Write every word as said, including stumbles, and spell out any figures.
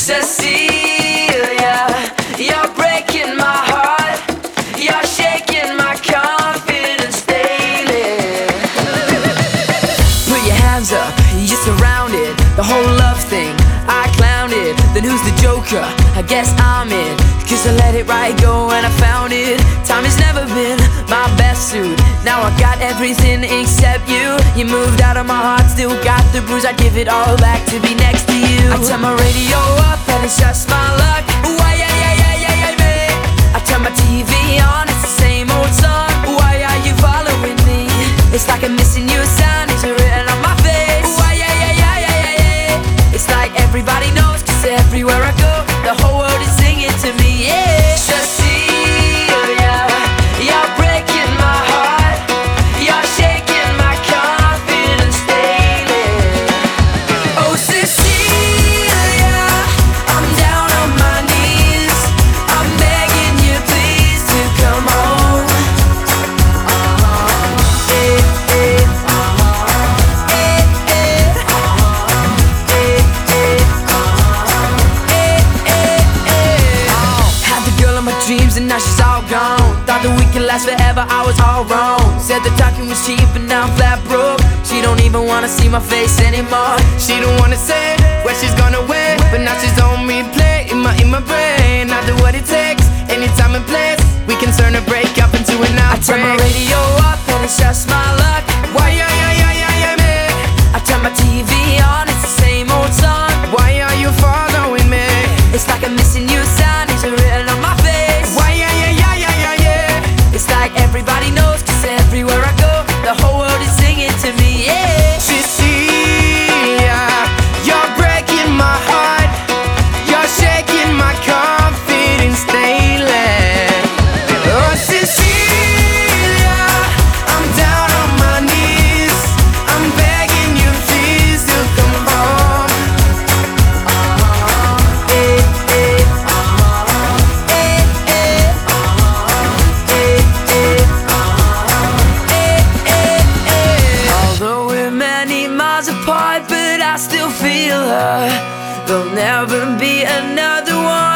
Cecilia, you're breaking my heart. You're shaking my confidence daily. Put your hands up, you're surrounded. The whole love thing, I clowned it. Then who's the joker? I guess I'm in. Cause I let it right go and I found it. Time has never been my best suit. Now I got everything except you. You moved out of my heart, still got the bruise. I'd give it all back to be next to you. I turn my radio up and it's just my luck. Why, yeah, yeah, yeah, yeah, yeah, babe. I turn my T V on, it's the same old song. Why are you following me? It's like I'm missing you, a sign is written on my face. Why, yeah, yeah, yeah, yeah, yeah, yeah. It's like everybody knows, cause everywhere I go, the whole world is singing to me, yeah. Cecilia, you're breaking my heart. You're shaking my confidence daily. Oh, Cecilia, I'm down on my knees. I'm begging you please to come home. Uh-huh. Eh, eh. Uh-huh. Eh, eh. Uh-huh. Eh, eh. Uh-huh. Eh, eh, eh. Had the girl of my dreams and now she's all gone. Thought that we could last forever, I was all wrong. Said the talking was cheap and now I'm flat broke. She don't even wanna see my face anymore. She don't wanna say where she's gonna wait, but now she's on replay in my in my brain. I do what it takes, any time and place. We can turn a break up into an I turn my outbreak. radio up and it's just my luck. Why, yeah, yeah, yeah, yeah, yeah, me? I turn my T V on, it's the same old song. Why are you following me? It's like I'm missing you, a sign is written on my face. Why, yeah, yeah, yeah, yeah, yeah, yeah. It's like everybody knows, cause everywhere I go, the whole world is singing to me, yeah. Cecilia, you're breaking my heart. You're shaking my confidence daily. Oh, Cecilia, I'm down on my knees. I'm begging you please to come home. Uh-huh. Eh, eh. Uh-huh. Eh, eh. Uh-huh. Eh, eh. Uh-huh. Eh, eh, eh. Although we're many miles apart, but I still feel her. There'll never be another one.